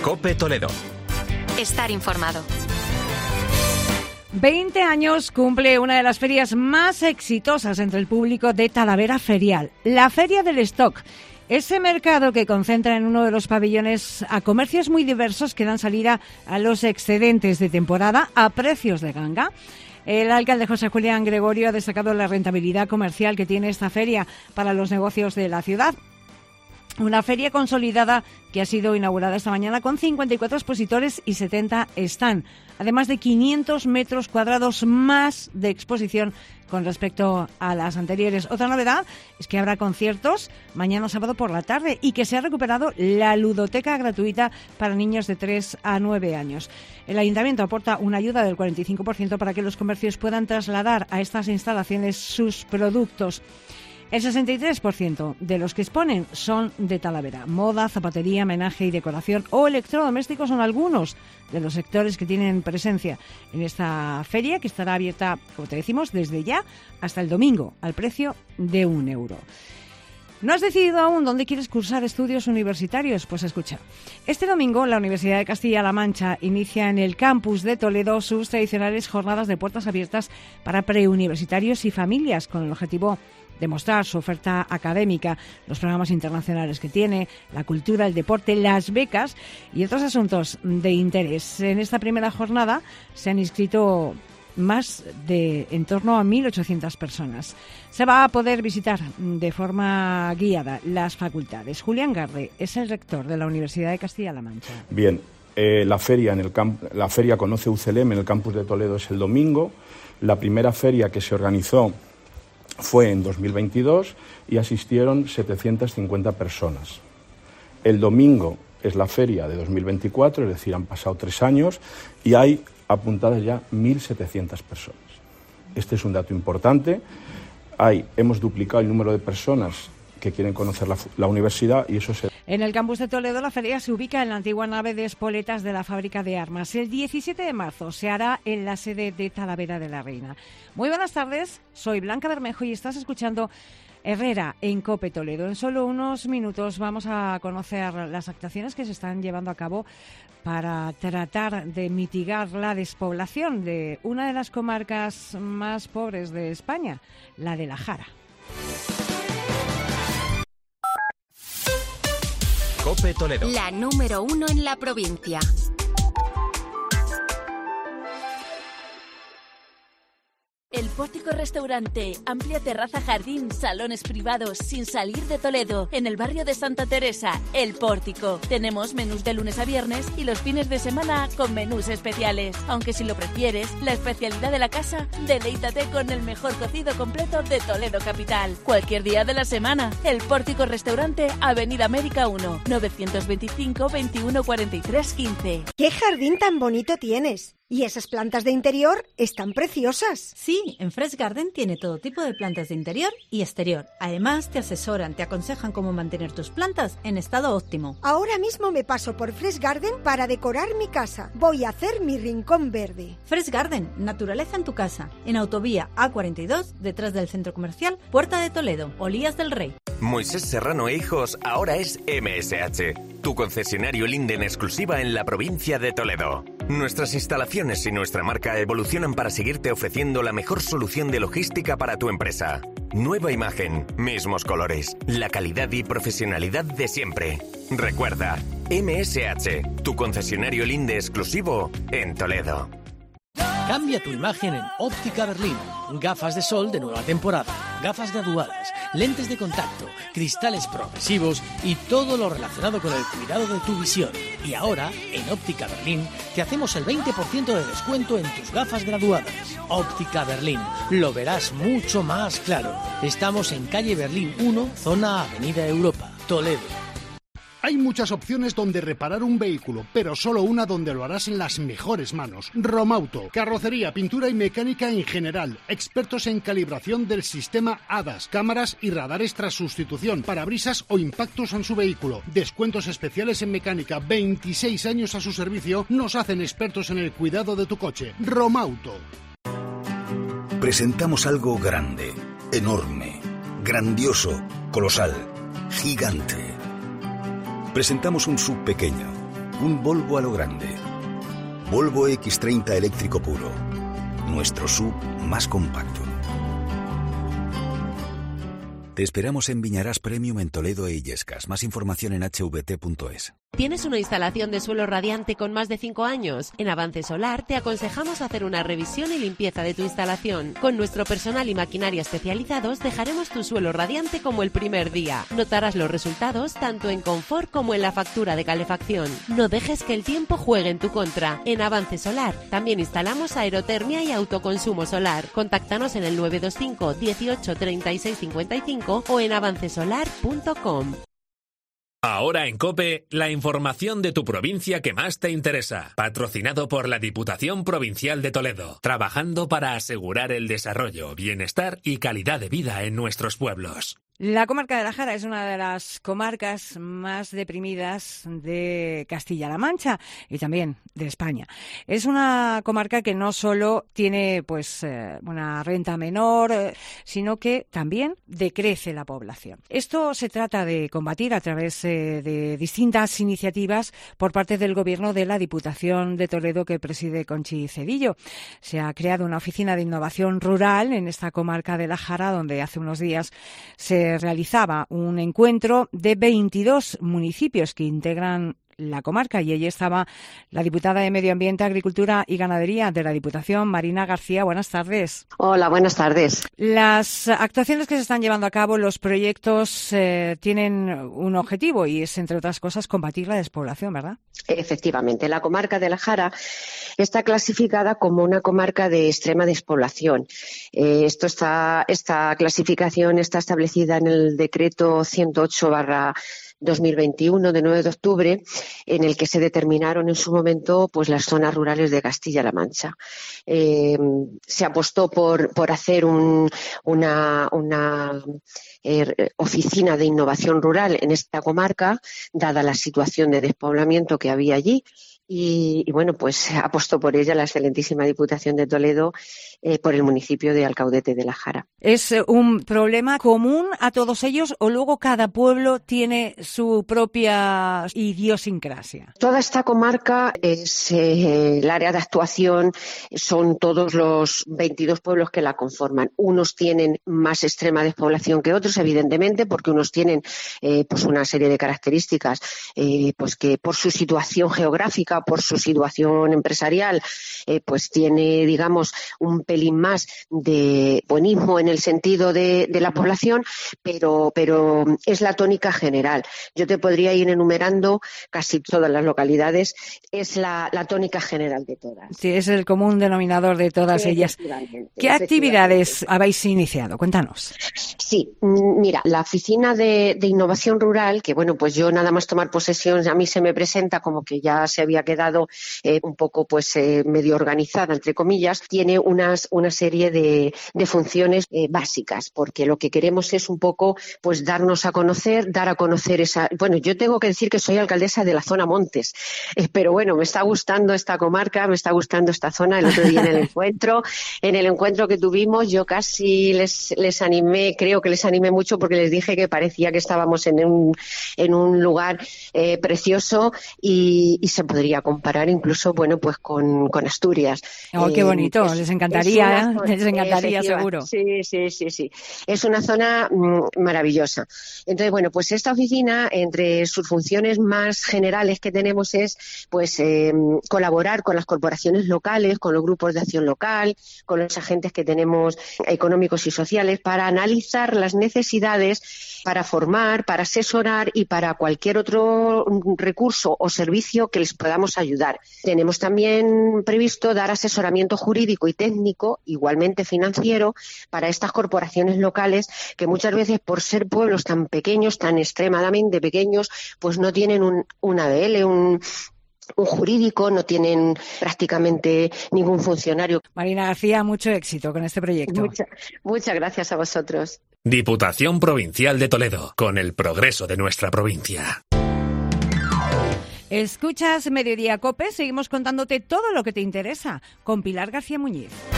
COPE Toledo. Estar informado. 20 años cumple una de las ferias más exitosas entre el público de Talavera Ferial, la Feria del Stock. Ese mercado que concentra en uno de los pabellones a comercios muy diversos que dan salida a los excedentes de temporada a precios de ganga. El alcalde José Julián Gregorio ha destacado la rentabilidad comercial que tiene esta feria para los negocios de la ciudad. Una feria consolidada que ha sido inaugurada esta mañana con 54 expositores y 70 stand, además de 500 metros cuadrados más de exposición con respecto a las anteriores. Otra novedad es que habrá conciertos mañana sábado por la tarde y que se ha recuperado la ludoteca gratuita para niños de 3 a 9 años. El ayuntamiento aporta una ayuda del 45% para que los comercios puedan trasladar a estas instalaciones sus productos. El 63% de los que exponen son de Talavera. Moda, zapatería, menaje y decoración o electrodomésticos son algunos de los sectores que tienen presencia en esta feria, que estará abierta, como te decimos, desde ya hasta el domingo, al precio de €1. ¿No has decidido aún dónde quieres cursar estudios universitarios? Pues escucha. Este domingo la Universidad de Castilla-La Mancha inicia en el campus de Toledo sus tradicionales jornadas de puertas abiertas para preuniversitarios y familias, con el objetivo de mostrar su oferta académica, los programas internacionales que tiene, la cultura, el deporte, las becas y otros asuntos de interés. En esta primera jornada se han inscrito en torno a 1.800 personas. Se va a poder visitar de forma guiada las facultades. Julián Garde es el rector de la Universidad de Castilla-La Mancha. Bien, la feria Conoce UCLM en el campus de Toledo es el domingo. La primera feria que se organizó fue en 2022 y asistieron 750 personas. El domingo es la feria de 2024, es decir, han pasado 3 años y hay apuntadas ya 1.700 personas. Este es un dato importante. Hemos duplicado el número de personas que quieren conocer la universidad y eso se... En el campus de Toledo la feria se ubica en la antigua nave de espoletas de la fábrica de armas. El 17 de marzo se hará en la sede de Talavera de la Reina. Muy buenas tardes, soy Blanca Bermejo y estás escuchando Herrera en COPE Toledo. En solo unos minutos vamos a conocer las actuaciones que se están llevando a cabo para tratar de mitigar la despoblación de una de las comarcas más pobres de España, la de la Jara. COPE Toledo. La número 1 en la provincia. El Pórtico Restaurante, amplia terraza, jardín, salones privados, sin salir de Toledo, en el barrio de Santa Teresa, El Pórtico. Tenemos menús de lunes a viernes y los fines de semana con menús especiales. Aunque si lo prefieres, la especialidad de la casa, deleítate con el mejor cocido completo de Toledo capital. Cualquier día de la semana, El Pórtico Restaurante, Avenida América 1, 925 21 43 15. ¡Qué jardín tan bonito tienes! Y esas plantas de interior están preciosas. Sí, en Fresh Garden tiene todo tipo de plantas de interior y exterior. Además, te asesoran, te aconsejan cómo mantener tus plantas en estado óptimo. Ahora mismo me paso por Fresh Garden para decorar mi casa. Voy a hacer mi rincón verde. Fresh Garden, naturaleza en tu casa. En Autovía A42, detrás del Centro Comercial Puerta de Toledo, Olías del Rey. Moisés Serrano e Hijos ahora es MSH, tu concesionario Linde en exclusiva en la provincia de Toledo. Nuestras instalaciones y nuestra marca evolucionan para seguirte ofreciendo la mejor solución de logística para tu empresa. Nueva imagen, mismos colores, la calidad y profesionalidad de siempre. Recuerda, MSH, tu concesionario Linde exclusivo en Toledo. Cambia tu imagen en Óptica Berlín. Gafas de sol de nueva temporada, gafas graduadas, lentes de contacto, cristales progresivos y todo lo relacionado con el cuidado de tu visión. Y ahora, en Óptica Berlín, te hacemos el 20% de descuento en tus gafas graduadas. Óptica Berlín, lo verás mucho más claro. Estamos en calle Berlín 1, zona Avenida Europa, Toledo. Hay muchas opciones donde reparar un vehículo, pero solo una donde lo harás en las mejores manos. Romauto, carrocería, pintura y mecánica en general. Expertos en calibración del sistema ADAS, cámaras y radares tras sustitución, parabrisas o impactos en su vehículo. Descuentos especiales en mecánica, 26 años a su servicio, nos hacen expertos en el cuidado de tu coche. Romauto. Presentamos algo grande, enorme, grandioso, colosal, gigante. Presentamos un SUV pequeño, Un Volvo a lo grande. Volvo X30 eléctrico puro. Nuestro SUV más compacto. Te esperamos en Viñarás Premium en Toledo e Illescas. Más información en hvt.es. ¿Tienes una instalación de suelo radiante con más de 5 años? En Avance Solar te aconsejamos hacer una revisión y limpieza de tu instalación. Con nuestro personal y maquinaria especializados dejaremos tu suelo radiante como el primer día. Notarás los resultados tanto en confort como en la factura de calefacción. No dejes que el tiempo juegue en tu contra. En Avance Solar también instalamos aerotermia y autoconsumo solar. Contáctanos en el 925 18 36 55 o en avancesolar.com. Ahora en COPE, la información de tu provincia que más te interesa. Patrocinado por la Diputación Provincial de Toledo. Trabajando para asegurar el desarrollo, bienestar y calidad de vida en nuestros pueblos. La comarca de la Jara es una de las comarcas más deprimidas de Castilla-La Mancha y también de España. Es una comarca que no solo tiene una renta menor, sino que también decrece la población. Esto se trata de combatir a través de distintas iniciativas por parte del Gobierno de la Diputación de Toledo que preside Conchi Cedillo. Se ha creado una oficina de innovación rural en esta comarca de la Jara, donde hace unos días se realizaba un encuentro de 22 municipios que integran la comarca y allí estaba la diputada de Medio Ambiente, Agricultura y Ganadería de la Diputación, Marina García. Buenas tardes. Hola, buenas tardes. Las actuaciones que se están llevando a cabo, los proyectos tienen un objetivo y es, entre otras cosas, combatir la despoblación, ¿verdad? Efectivamente, la comarca de la Jara está clasificada como una comarca de extrema despoblación. Esta clasificación está establecida en el decreto 108/2021 de 9 de octubre, en el que se determinaron en su momento las zonas rurales de Castilla-La Mancha. Se apostó por hacer una oficina de innovación rural en esta comarca, dada la situación de despoblamiento que había allí. Y apostó por ella la excelentísima Diputación de Toledo por el municipio de Alcaudete de la Jara. ¿Es un problema común a todos ellos o luego cada pueblo tiene su propia idiosincrasia? Toda esta comarca es el área de actuación, son todos los 22 pueblos que la conforman. Unos tienen más extrema despoblación que otros, evidentemente, porque unos tienen una serie de características que por su situación geográfica, por su situación empresarial, tiene, digamos, un pelín más de buenismo en el sentido de la población, pero es la tónica general. Yo te podría ir enumerando casi todas las localidades, es la tónica general de todas. Sí, es el común denominador de todas ellas. ¿Qué actividades habéis iniciado? Cuéntanos. Sí, mira, la oficina de innovación rural, que yo nada más tomar posesión, a mí se me presenta como que ya se había quedado un poco medio organizada, entre comillas, tiene una serie de funciones básicas, porque lo que queremos es un poco darnos a conocer, dar a conocer esa... yo tengo que decir que soy alcaldesa de la zona Montes, pero me está gustando esta comarca, me está gustando esta zona. El otro día en el encuentro que tuvimos, yo casi les animé, creo que les animé mucho porque les dije que parecía que estábamos en un lugar precioso y se podría comparar incluso con Asturias. Oh, qué bonito, les encantaría, seguro. Sí. Es una zona maravillosa. Entonces, esta oficina, entre sus funciones más generales que tenemos es colaborar con las corporaciones locales, con los grupos de acción local, con los agentes que tenemos económicos y sociales, para analizar las necesidades, para formar, para asesorar y para cualquier otro recurso o servicio que les podamos ayudar. Tenemos también previsto dar asesoramiento jurídico y técnico, igualmente financiero, para estas corporaciones locales que muchas veces, por ser pueblos tan pequeños, tan extremadamente pequeños, no tienen un ABL, un jurídico, no tienen prácticamente ningún funcionario. Marina García, mucho éxito con este proyecto. Muchas gracias a vosotros. Diputación Provincial de Toledo, con el progreso de nuestra provincia. Escuchas Mediodía COPE, seguimos contándote todo lo que te interesa con Pilar García Muñiz.